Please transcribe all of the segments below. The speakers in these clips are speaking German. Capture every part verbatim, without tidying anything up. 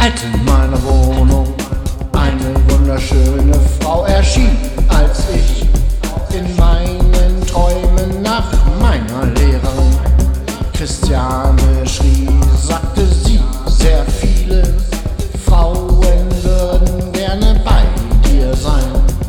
Als in meiner Wohnung eine wunderschöne Frau erschien, als ich in meinen Träumen nach meiner Lehrerin Christiane schrie, sagte sie, sehr viele Frauen würden gerne bei dir sein.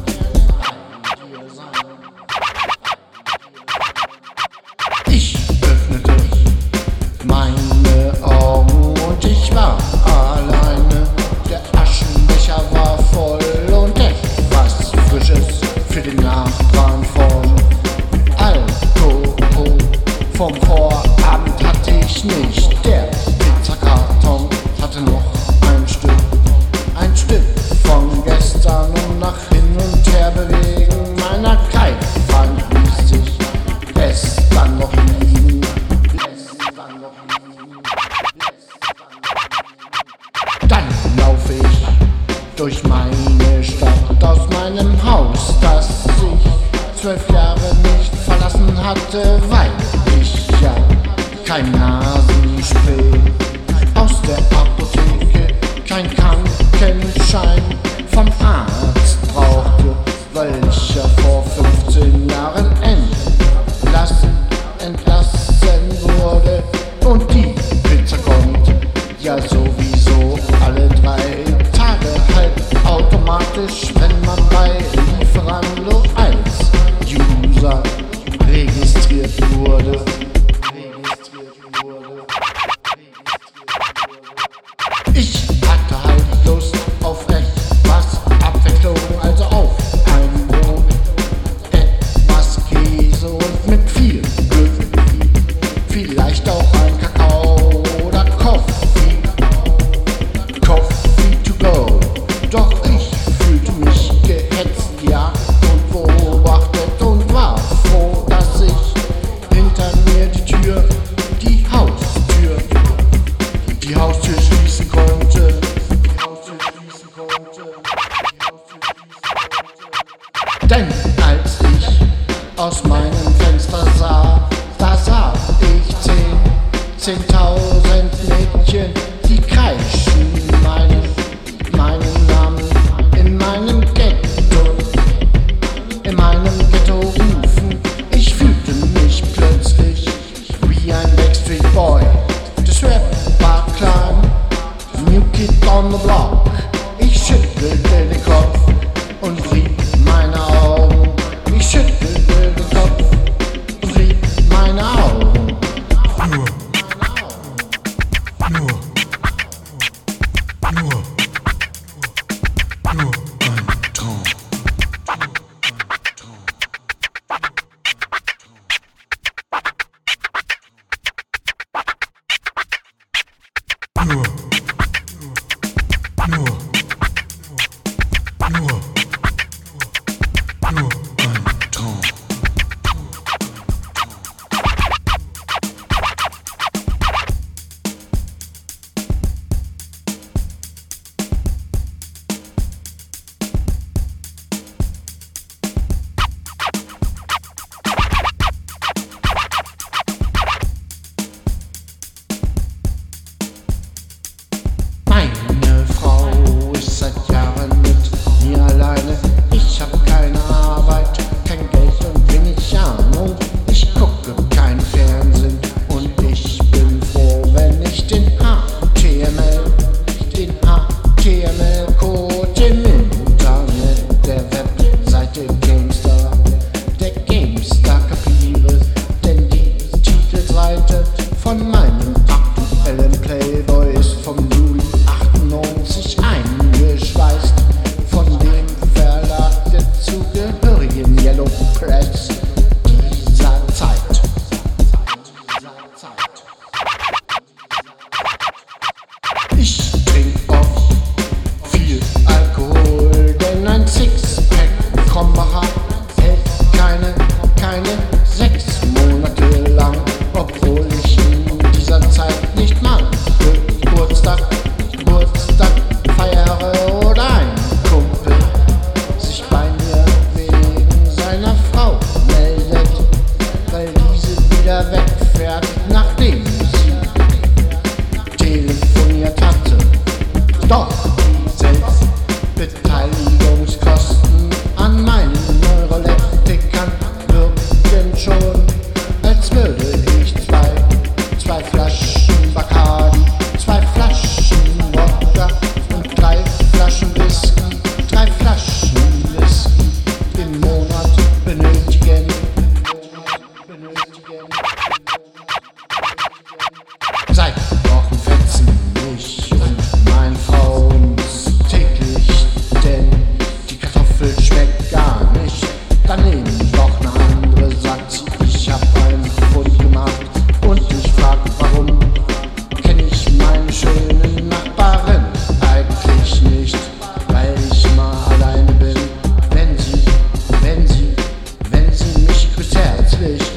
Ich öffnete meine Augen und ich war alleine. Der Aschenbecher war voll und etwas Frisches für den Nachbarn von Alkohol. Vom Vorabend hatte ich nicht, der Pizzakarton hatte noch ein Stück, ein Stück von gestern, und nach hin und her bewegen meiner Kreidefeind ließ sich es dann noch liegen. Dann laufe ich durch meine Stadt, aus meinem Haus, das ich zwölf Jahre nicht verlassen hatte, weil ich ja kein Nasenspray aus der Apotheke, kein Krankenschein vom Arzt brauchte, weil ich ja vor fünfzehn Jahren entlassen, entlassen wurde. Und die Pizza kommt ja sowieso alle drei Tage halt automatisch, wenn man bei Lieferando als User registriert wurde. Ich hatte halt Lust auf etwas Abwechslung, also auf ein Brot, etwas Käse und mit viel Glück vielleicht auch ein Kakao oder Coffee, Coffee to go. Doch ich fühlte mich gehetzt, ja, und beobachtet und war froh, dass ich hinter mir die Tür, die Haustür, die Haustür schließen konnte. Die Haustür schließen konnte. Denn als ich aus meinem Fenster sah, da sah ich zehn, zehntausend Mädchen, die kreischen meinen, meinen Namen in meinem Ghetto, in meinem Ghetto rufen. Ich fühlte mich plötzlich wie ein Backstreet Boy. Das Rap war klein, New Kid on the Block. Ich schüttelte den Kopf und rieb meine Augen. Ich schüttelte den Kopf und rieb meine Augen. Nur, nur. endlich